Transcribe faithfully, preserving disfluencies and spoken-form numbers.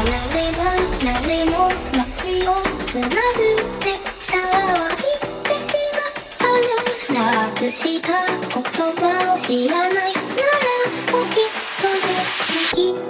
れば誰も街をつなぐ列車は行ってしまったる。なくした言葉を知らないなら起きとる。